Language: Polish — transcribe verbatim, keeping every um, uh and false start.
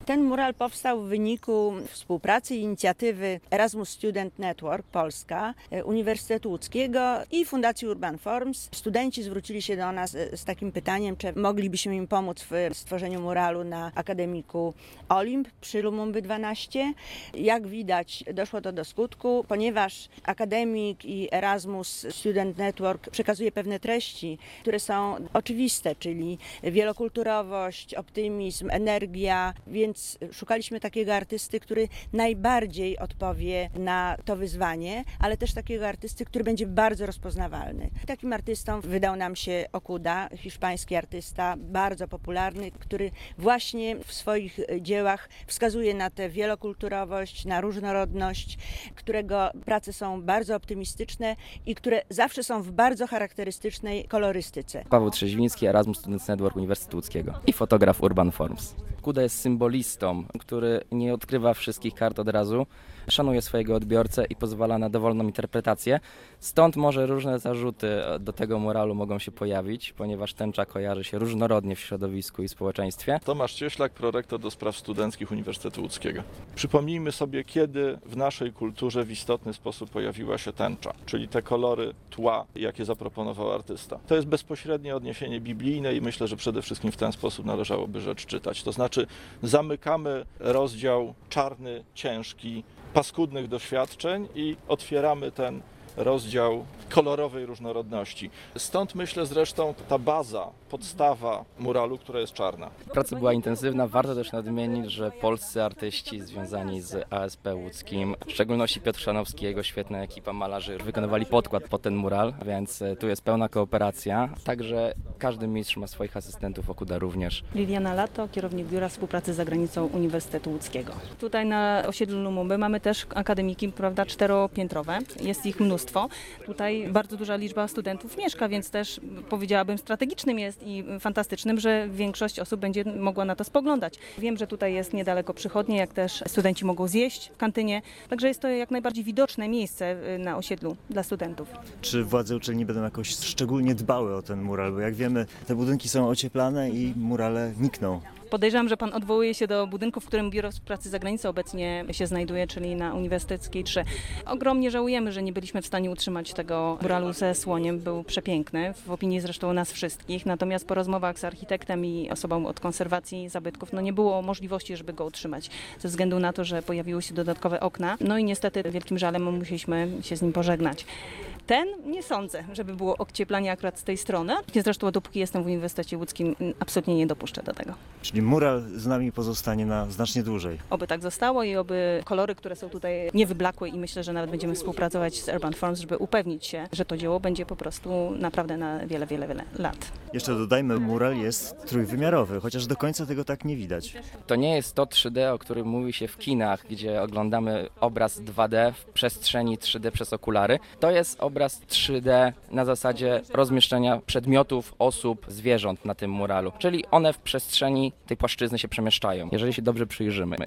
Ten mural powstał w wyniku współpracy i inicjatywy Erasmus Student Network Polska, Uniwersytetu Łódzkiego i Fundacji Urban Forms. Studenci zwrócili się do nas z takim pytaniem, czy moglibyśmy im pomóc w stworzeniu muralu na akademiku Olimp przy Lumumby dwanaście. Jak widać, doszło to do skutku, ponieważ akademik i Erasmus Student Network przekazuje pewne treści, które są oczywiste, czyli wielokulturowość, optymizm, energia, więc szukaliśmy takiego artysty, który najbardziej odpowie na to wyzwanie, ale też takiego artysty, który będzie bardzo rozpoznawalny. Takim artystą wydał nam się Okuda, hiszpański artysta, bardzo popularny, który właśnie w swoich dziełach wskazuje na tę wielokulturowość, na różnorodność, którego prace są bardzo optymistyczne i które zawsze są w bardzo charakterystycznej kolorystyce. Paweł Trzeźwiński, Erasmus Student Network Uniwersytetu Łódzkiego i fotograf Urban Forms. Okuda jest symbolistą, który nie odkrywa wszystkich kart od razu, szanuje swojego odbiorcę i pozwala na dowolną interpretację. Stąd może różne zarzuty do tego muralu mogą się pojawić, ponieważ tęcza kojarzy się różnorodnie w środowisku i społeczeństwie. Tomasz Cieślak, prorektor do spraw studenckich Uniwersytetu Łódzkiego. Przypomnijmy sobie, kiedy w naszej kulturze w istotny sposób pojawiła się tęcza, czyli te kolory tła, jakie zaproponował artysta. To jest bezpośrednie odniesienie biblijne i myślę, że przede wszystkim w ten sposób należałoby rzecz czytać. To znaczy zamykamy rozdział czarny, ciężki, paskudnych doświadczeń i otwieramy ten rozdział kolorowej różnorodności. Stąd myślę zresztą ta baza, podstawa muralu, która jest czarna. Praca była intensywna. Warto też nadmienić, że polscy artyści związani z A S P łódzkim, w szczególności Piotr Szanowski i jego świetna ekipa malarzy, wykonywali podkład pod ten mural, więc tu jest pełna kooperacja. Także każdy mistrz ma swoich asystentów, Okuda również. Liliana Lato, kierownik Biura Współpracy z Zagranicą Uniwersytetu Łódzkiego. Tutaj na osiedlu Lumumby mamy też akademiki, prawda, czteropiętrowe. Jest ich mnóstwo. Tutaj bardzo duża liczba studentów mieszka, więc też powiedziałabym strategicznym jest i fantastycznym, że większość osób będzie mogła na to spoglądać. Wiem, że tutaj jest niedaleko przychodnie, jak też studenci mogą zjeść w kantynie, także jest to jak najbardziej widoczne miejsce na osiedlu dla studentów. Czy władze uczelni będą jakoś szczególnie dbały o ten mural? Bo jak wiemy, te budynki są ocieplane i murale nikną. Podejrzewam, że pan odwołuje się do budynku, w którym Biuro Współpracy z Zagranicą obecnie się znajduje, czyli na Uniwersyteckiej trzy. Ogromnie żałujemy, że nie byliśmy w stanie utrzymać tego muralu ze słoniem. Był przepiękny, w opinii zresztą nas wszystkich. Natomiast po rozmowach z architektem i osobą od konserwacji zabytków no nie było możliwości, żeby go utrzymać. Ze względu na to, że pojawiły się dodatkowe okna. No i niestety wielkim żalem musieliśmy się z nim pożegnać. Ten nie sądzę, żeby było ocieplanie akurat z tej strony. Zresztą dopóki jestem w Uniwersytecie Łódzkim, absolutnie nie dopuszczę do tego. Czyli mural z nami pozostanie na znacznie dłużej. Oby tak zostało i oby kolory, które są tutaj, nie wyblakły i myślę, że nawet będziemy współpracować z Urban Forms, żeby upewnić się, że to dzieło będzie po prostu naprawdę na wiele, wiele, wiele lat. Jeszcze dodajmy, mural jest trójwymiarowy, chociaż do końca tego tak nie widać. To nie jest to trzy D, o którym mówi się w kinach, gdzie oglądamy obraz dwa D w przestrzeni trzy D przez okulary. To jest obraz trzy D na zasadzie rozmieszczenia przedmiotów, osób, zwierząt na tym muralu. Czyli one w przestrzeni tej płaszczyzny się przemieszczają, jeżeli się dobrze przyjrzymy.